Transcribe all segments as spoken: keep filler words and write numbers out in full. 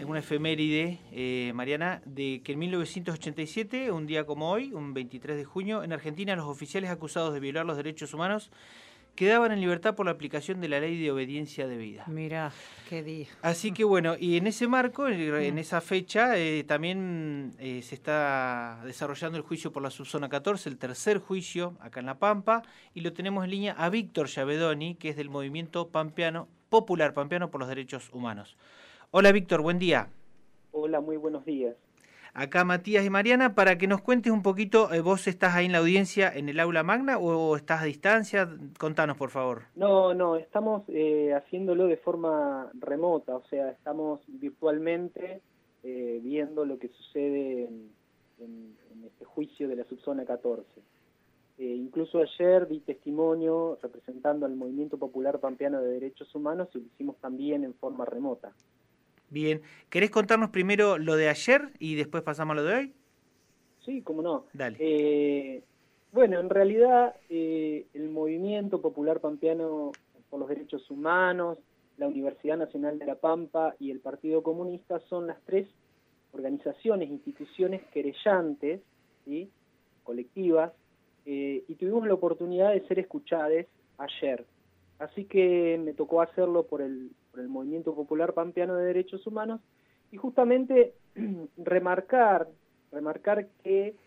en una efeméride, eh, Mariana, de que en mil novecientos ochenta y siete, un día como hoy, un veintitrés de junio, en Argentina los oficiales acusados de violar los derechos humanos quedaban en libertad por la aplicación de la ley de obediencia debida. Mirá, qué día. Así que bueno, y en ese marco, en Mm. esa fecha, eh, también eh, se está desarrollando el juicio por la subzona catorce, el tercer juicio acá en La Pampa, y lo tenemos en línea a Víctor Llavedoni, que es del movimiento pampeano, popular pampeano por los derechos humanos. Hola Víctor, buen día. Hola, muy buenos días. Acá Matías y Mariana, para que nos cuentes un poquito, eh, ¿vos estás ahí en la audiencia en el aula magna o estás a distancia? Contanos, por favor. No, no, estamos eh, haciéndolo de forma remota, o sea, estamos virtualmente eh, viendo lo que sucede en, en, en este juicio de la subzona catorce. Eh, incluso ayer di testimonio representando al Movimiento Popular Pampeano de Derechos Humanos y lo hicimos también en forma remota. Bien, ¿querés contarnos primero lo de ayer y después pasamos a lo de hoy? Sí, cómo no. Dale. Eh, bueno, en realidad eh, el Movimiento Popular Pampeano por los Derechos Humanos, la Universidad Nacional de La Pampa y el Partido Comunista son las tres organizaciones, instituciones querellantes, ¿sí?, colectivas, eh, y tuvimos la oportunidad de ser escuchadas ayer. Así que me tocó hacerlo por el, por el Movimiento Popular Pampeano de Derechos Humanos y justamente remarcar, remarcar que,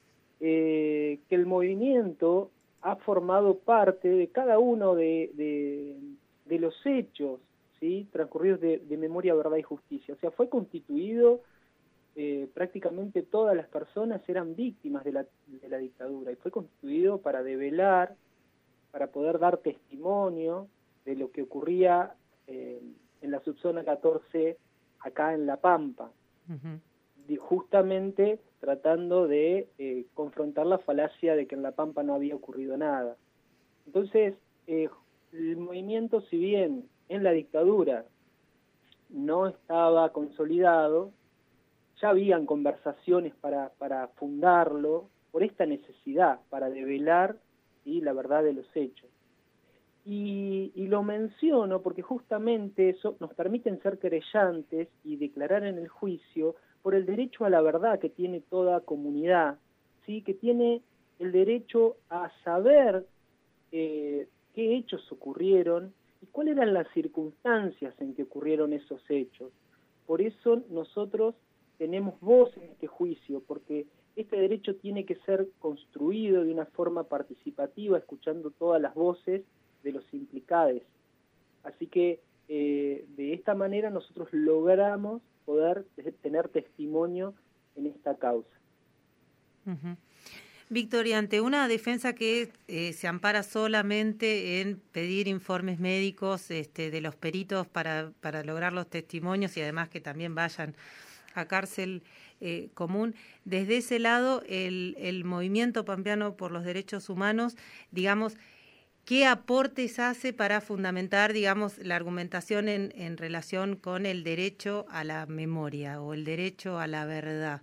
eh, que el movimiento ha formado parte de cada uno de, de, de los hechos, ¿sí?, transcurridos de, de memoria, verdad y justicia. O sea, fue constituido, eh, prácticamente todas las personas eran víctimas de la, de la dictadura y fue constituido para develar, para poder dar testimonio de lo que ocurría eh, en la subzona catorce acá en La Pampa, uh-huh. justamente tratando de eh, confrontar la falacia de que en La Pampa no había ocurrido nada. Entonces, eh, el movimiento, si bien en la dictadura no estaba consolidado, ya habían conversaciones para, para fundarlo por esta necesidad, para develar y la verdad de los hechos. Y, y lo menciono porque justamente eso nos permiten ser querellantes y declarar en el juicio por el derecho a la verdad que tiene toda comunidad, ¿sí?, que tiene el derecho a saber eh, qué hechos ocurrieron y cuáles eran las circunstancias en que ocurrieron esos hechos. Por eso nosotros tenemos voz en este juicio, porque este derecho tiene que ser construido de una forma participativa, escuchando todas las voces de los implicados. Así que eh, de esta manera nosotros logramos poder tener testimonio en esta causa. Uh-huh. Víctor, y ante una defensa que eh, se ampara solamente en pedir informes médicos este, de los peritos para, para lograr los testimonios y además que también vayan a cárcel eh, común, desde ese lado el, el Movimiento Pampeano por los Derechos Humanos, digamos, ¿qué aportes hace para fundamentar, digamos, la argumentación en, en relación con el derecho a la memoria o el derecho a la verdad?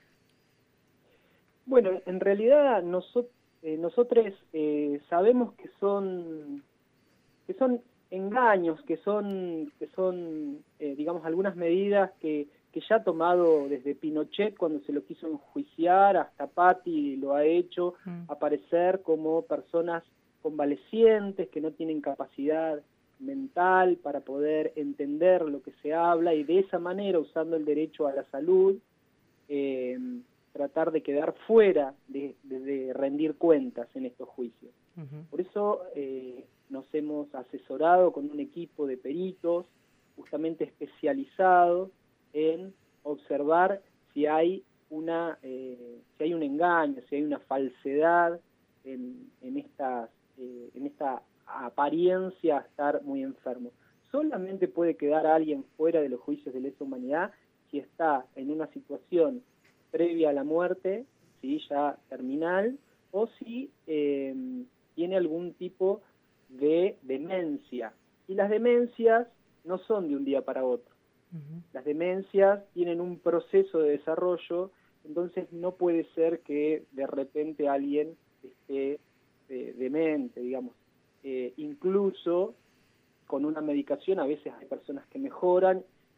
Bueno, en realidad nosotros eh, nosotros eh, sabemos que son que son engaños, que son que son eh, digamos algunas medidas que que ya ha tomado desde Pinochet cuando se lo quiso enjuiciar, hasta Patti lo ha hecho, mm. aparecer como personas convalecientes, que no tienen capacidad mental para poder entender lo que se habla y de esa manera, usando el derecho a la salud, eh, tratar de quedar fuera de, de, de rendir cuentas en estos juicios. Uh-huh. Por eso eh, nos hemos asesorado con un equipo de peritos justamente especializados en observar si hay una eh, si hay un engaño, si hay una falsedad en, en estas eh, en esta apariencia a estar muy enfermo. Solamente puede quedar alguien fuera de los juicios de lesa humanidad si está en una situación previa a la muerte, ¿sí?, ya terminal, o si eh, tiene algún tipo de demencia. Y las demencias no son de un día para otro. Uh-huh. Las demencias tienen un proceso de desarrollo, entonces no puede ser que de repente alguien esté eh, demente, digamos. Eh, incluso con una medicación a veces hay personas que mejoran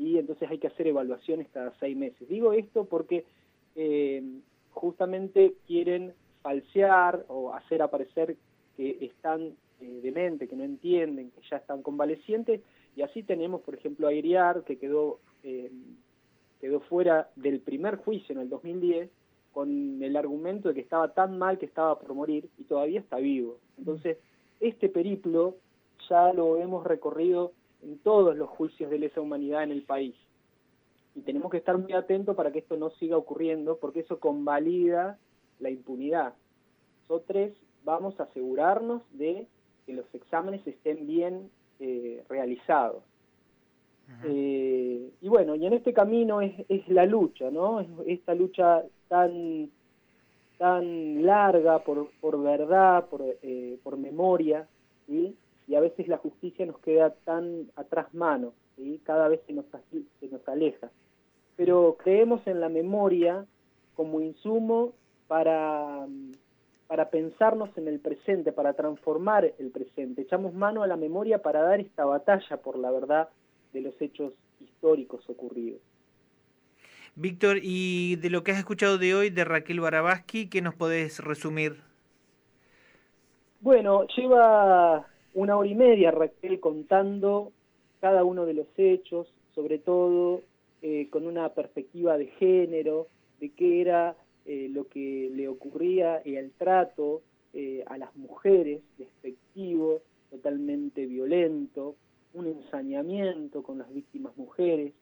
y entonces hay que hacer evaluaciones cada seis meses. Digo esto porque eh, justamente quieren falsear o hacer aparecer que están eh, dementes, que no entienden, que ya están convalecientes, y así tenemos, por ejemplo, a Iriar, que quedó, eh, quedó fuera del primer juicio en el dos mil diez, con el argumento de que estaba tan mal que estaba por morir, y todavía está vivo. Entonces, este periplo ya lo hemos recorrido en todos los juicios de lesa humanidad en el país. Y tenemos que estar muy atentos para que esto no siga ocurriendo, porque eso convalida la impunidad. Nosotros vamos a asegurarnos de que los exámenes estén bien eh, realizados. Eh, y bueno, y en este camino es, es la lucha, ¿no? Es esta lucha tan, tan larga por, por verdad, por, eh, por memoria, ¿sí? Y a veces la justicia nos queda tan atrás mano, ¿sí? Cada vez se nos, se nos aleja. Pero creemos en la memoria como insumo para, para pensarnos en el presente, para transformar el presente. Echamos mano a la memoria para dar esta batalla por la verdad de los hechos históricos ocurridos. Víctor, y de lo que has escuchado de hoy de Raquel Barabaski, ¿qué nos podés resumir? Bueno, lleva una hora y media Raquel contando cada uno de los hechos, sobre todo eh, con una perspectiva de género, de qué era eh, lo que le ocurría y el trato eh, a las mujeres, despectivo, totalmente violento, un ensañamiento con las víctimas mujeres,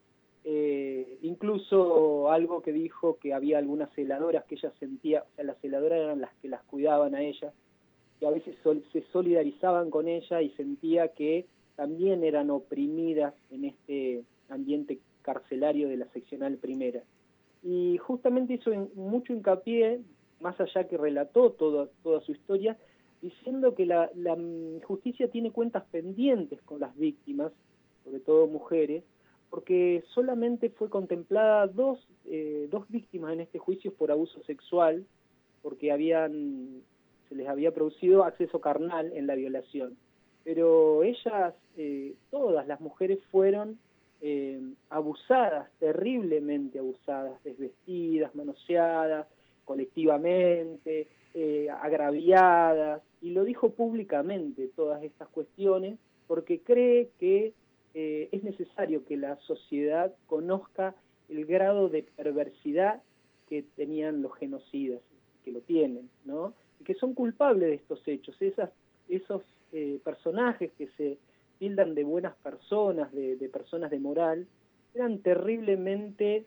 eh, incluso algo que dijo que había algunas celadoras que ella sentía, o sea, las celadoras eran las que las cuidaban a ella, que a veces sol, se solidarizaban con ella y sentía que también eran oprimidas en este ambiente carcelario de la seccional primera. Y justamente hizo en, mucho hincapié, más allá que relató todo, toda su historia, diciendo que la, la justicia tiene cuentas pendientes con las víctimas, sobre todo mujeres, porque solamente fue contemplada dos, eh, dos víctimas en este juicio por abuso sexual, porque habían, se les había producido acceso carnal en la violación. Pero ellas, eh, todas las mujeres fueron eh, abusadas, terriblemente abusadas, desvestidas, manoseadas, colectivamente, eh, agraviadas, y lo dijo públicamente todas estas cuestiones, porque cree que eh, es necesario que la sociedad conozca el grado de perversidad que tenían los genocidas, que lo tienen, ¿no? Y que son culpables de estos hechos. Esas, esos eh, personajes que se tildan de buenas personas, de, de personas de moral, eran terriblemente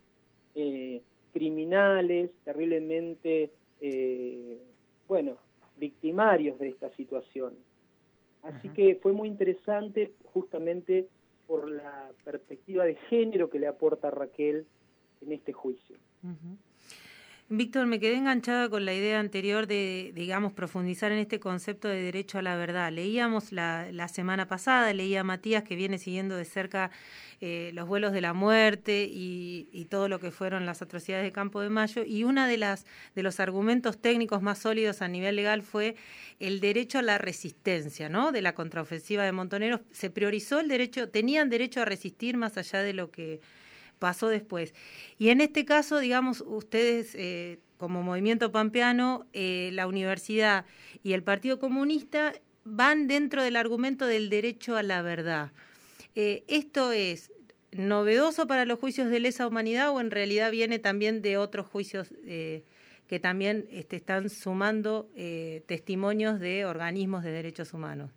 eh, criminales, terriblemente, eh, bueno, victimarios de esta situación. Así uh-huh. que fue muy interesante justamente por la perspectiva de género que le aporta Raquel en este juicio. Uh-huh. Víctor, me quedé enganchada con la idea anterior de, digamos, profundizar en este concepto de derecho a la verdad. Leíamos la, la semana pasada, leía a Matías, que viene siguiendo de cerca eh, los vuelos de la muerte y, y todo lo que fueron las atrocidades de Campo de Mayo, y uno de, las, de los argumentos técnicos más sólidos a nivel legal fue el derecho a la resistencia, ¿no? De la contraofensiva de Montoneros. Se priorizó el derecho, tenían derecho a resistir más allá de lo que pasó después. Y en este caso, digamos, ustedes eh, como Movimiento Pampeano, eh, la universidad y el Partido Comunista van dentro del argumento del derecho a la verdad. Eh, ¿Esto es novedoso para los juicios de lesa humanidad o en realidad viene también de otros juicios eh, que también este, están sumando eh, testimonios de organismos de derechos humanos?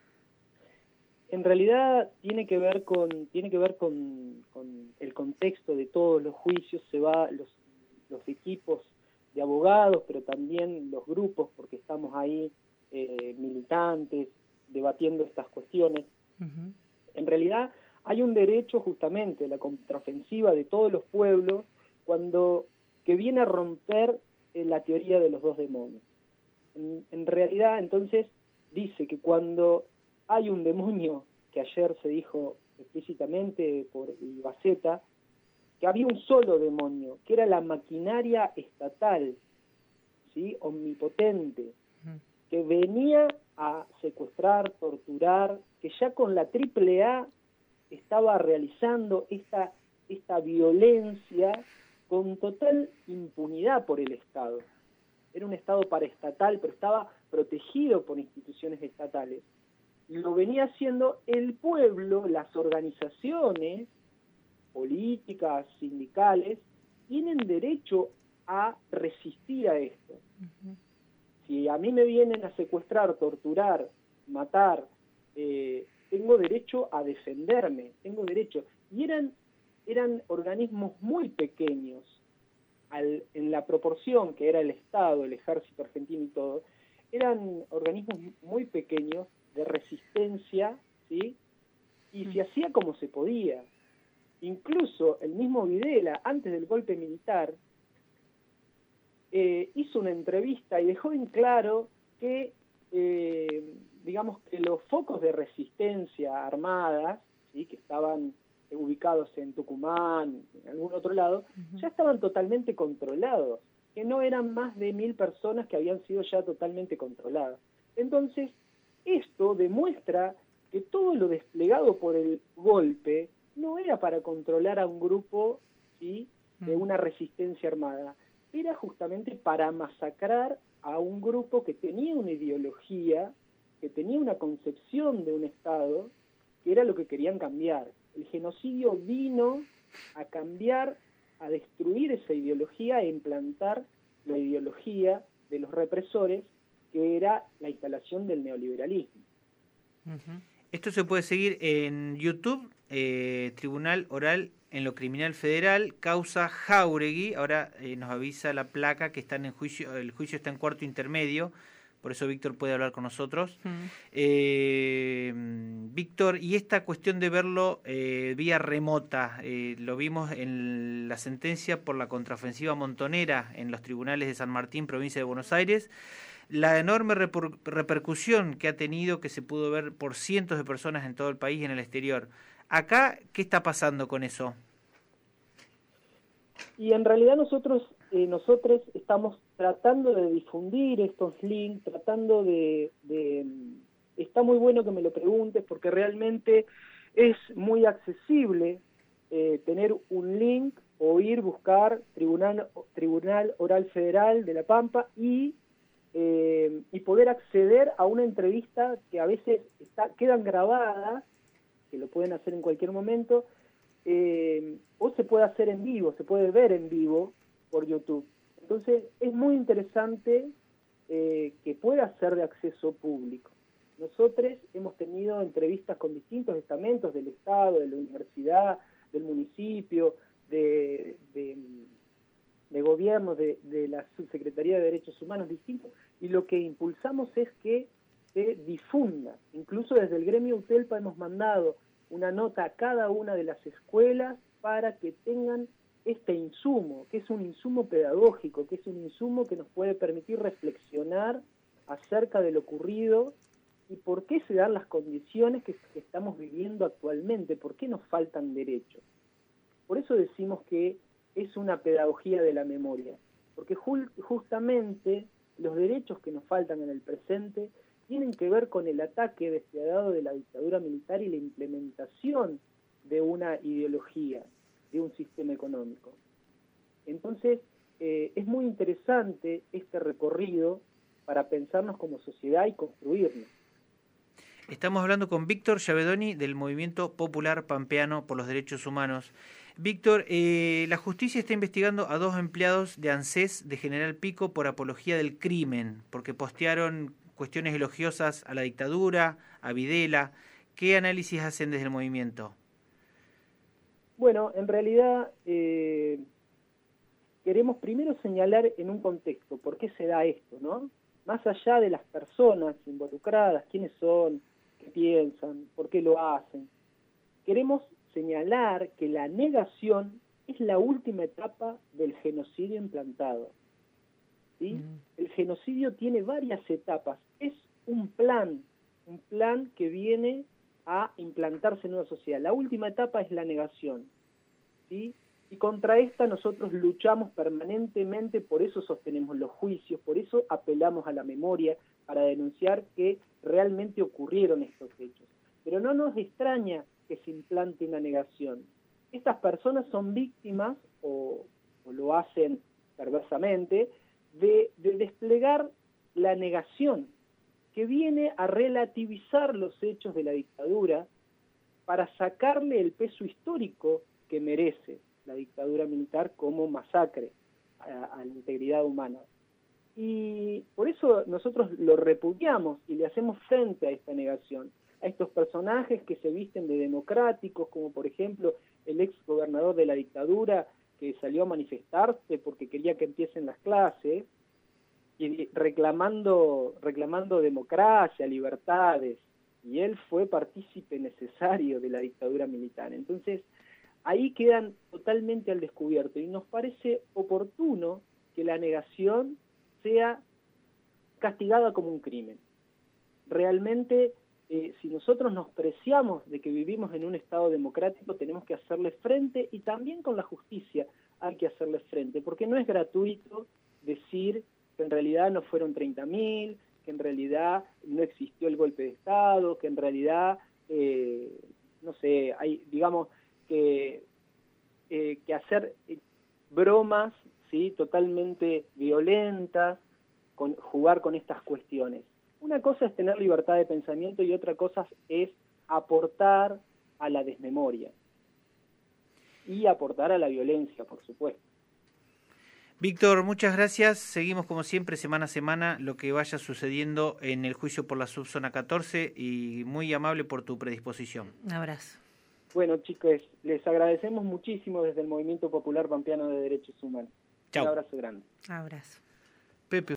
En realidad tiene que ver con tiene que ver con, con el contexto de todos los juicios. Se va los, los equipos de abogados, pero también los grupos, porque estamos ahí eh, militantes debatiendo estas cuestiones. Uh-huh. En realidad hay un derecho justamente a la contraofensiva de todos los pueblos cuando que viene a romper eh, la teoría de los dos demonios. En, en realidad, entonces, dice que cuando hay un demonio, que ayer se dijo explícitamente por Ibaceta, que había un solo demonio, que era la maquinaria estatal, ¿sí? Omnipotente, que venía a secuestrar, torturar, que ya con la triple A estaba realizando esta, esta violencia con total impunidad por el Estado. Era un Estado paraestatal, pero estaba protegido por instituciones estatales. Lo venía haciendo el pueblo, las organizaciones políticas, sindicales, tienen derecho a resistir a esto. Uh-huh. Si a mí me vienen a secuestrar, torturar, matar, eh, tengo derecho a defenderme, tengo derecho. Y eran, eran organismos muy pequeños, al, en la proporción que era el Estado, el Ejército Argentino y todo, eran organismos muy pequeños de resistencia, ¿sí? Y uh-huh. se hacía como se podía. Incluso el mismo Videla, antes del golpe militar, eh, hizo una entrevista y dejó en claro que, eh, digamos, que los focos de resistencia armadas, ¿sí?, que estaban ubicados en Tucumán, en algún otro lado, uh-huh. ya estaban totalmente controlados, que no eran más de mil personas que habían sido ya totalmente controladas. Entonces, esto demuestra que todo lo desplegado por el golpe no era para controlar a un grupo, ¿sí?, de una resistencia armada, era justamente para masacrar a un grupo que tenía una ideología, que tenía una concepción de un Estado, que era lo que querían cambiar. El genocidio vino a cambiar, a destruir esa ideología e implantar la ideología de los represores, que era la instalación del neoliberalismo. Uh-huh. Esto se puede seguir en YouTube, eh, Tribunal Oral en lo Criminal Federal, causa Jáuregui. Ahora eh, nos avisa la placa que están en juicio, el juicio está en cuarto intermedio, por eso Víctor puede hablar con nosotros. Uh-huh. Eh, Víctor, y esta cuestión de verlo eh, vía remota, eh, lo vimos en la sentencia por la contraofensiva montonera en los tribunales de San Martín, provincia de Buenos Aires, la enorme reper- repercusión que ha tenido, que se pudo ver por cientos de personas en todo el país y en el exterior. Acá, ¿qué está pasando con eso? Y en realidad nosotros, eh, nosotros estamos tratando de difundir estos links, tratando de, de... Está muy bueno que me lo preguntes, porque realmente es muy accesible eh, tener un link o ir buscar Tribunal, Tribunal Oral Federal de La Pampa y... Eh, y poder acceder a una entrevista que a veces está, quedan grabadas, que lo pueden hacer en cualquier momento, eh, o se puede hacer en vivo, se puede ver en vivo por YouTube. Entonces es muy interesante eh, que pueda ser de acceso público. Nosotros hemos tenido entrevistas con distintos estamentos del Estado, de la universidad, del municipio, de... de de gobierno, de, de la Subsecretaría de Derechos Humanos distintos, y lo que impulsamos es que se difunda. Incluso desde el gremio UTELPA hemos mandado una nota a cada una de las escuelas para que tengan este insumo, que es un insumo pedagógico, que es un insumo que nos puede permitir reflexionar acerca de lo ocurrido y por qué se dan las condiciones que, que estamos viviendo actualmente, por qué nos faltan derechos. Por eso decimos que es una pedagogía de la memoria, porque ju- justamente los derechos que nos faltan en el presente tienen que ver con el ataque despiadado de la dictadura militar y la implementación de una ideología, de un sistema económico. Entonces, eh, es muy interesante este recorrido para pensarnos como sociedad y construirnos. Estamos hablando con Víctor Llavedoni del Movimiento Popular Pampeano por los Derechos Humanos. Víctor, eh, la justicia está investigando a dos empleados de ANSES de General Pico por apología del crimen, porque postearon cuestiones elogiosas a la dictadura, a Videla. ¿Qué análisis hacen desde el movimiento? Bueno, en realidad eh, queremos primero señalar en un contexto por qué se da esto, ¿no? Más allá de las personas involucradas, quiénes son, qué piensan, por qué lo hacen. Queremos señalar que la negación es la última etapa del genocidio implantado. ¿Sí? Mm. El genocidio tiene varias etapas. Es un plan, un plan que viene a implantarse en una sociedad. La última etapa es la negación. ¿Sí? Y contra esta nosotros luchamos permanentemente, por eso sostenemos los juicios, por eso apelamos a la memoria, para denunciar que realmente ocurrieron estos hechos. Pero no nos extraña que se implante una negación. Estas personas son víctimas, o, o lo hacen perversamente, de, de desplegar la negación, que viene a relativizar los hechos de la dictadura para sacarle el peso histórico que merece la dictadura militar como masacre a, a la integridad humana. Y por eso nosotros lo repudiamos y le hacemos frente a esta negación, a estos personajes que se visten de democráticos, como por ejemplo el ex gobernador de la dictadura que salió a manifestarse porque quería que empiecen las clases, y reclamando, reclamando democracia, libertades, y él fue partícipe necesario de la dictadura militar. Entonces, ahí quedan totalmente al descubierto, y nos parece oportuno que la negación sea castigada como un crimen. Realmente, eh, si nosotros nos preciamos de que vivimos en un Estado democrático, tenemos que hacerle frente, y también con la justicia hay que hacerle frente, porque no es gratuito decir que en realidad no fueron treinta mil, que en realidad no existió el golpe de Estado, que en realidad, eh, no sé, hay, digamos, que, eh, que hacer bromas, ¿sí?, totalmente violentas, con, jugar con estas cuestiones. Una cosa es tener libertad de pensamiento y otra cosa es aportar a la desmemoria y aportar a la violencia, por supuesto. Víctor, muchas gracias. Seguimos como siempre semana a semana lo que vaya sucediendo en el juicio por la subzona catorce, y muy amable por tu predisposición. Un abrazo. Bueno, chicos, les agradecemos muchísimo desde el Movimiento Popular Pampeano de Derechos Humanos. Chau. Un abrazo grande. Abrazo. Pepe.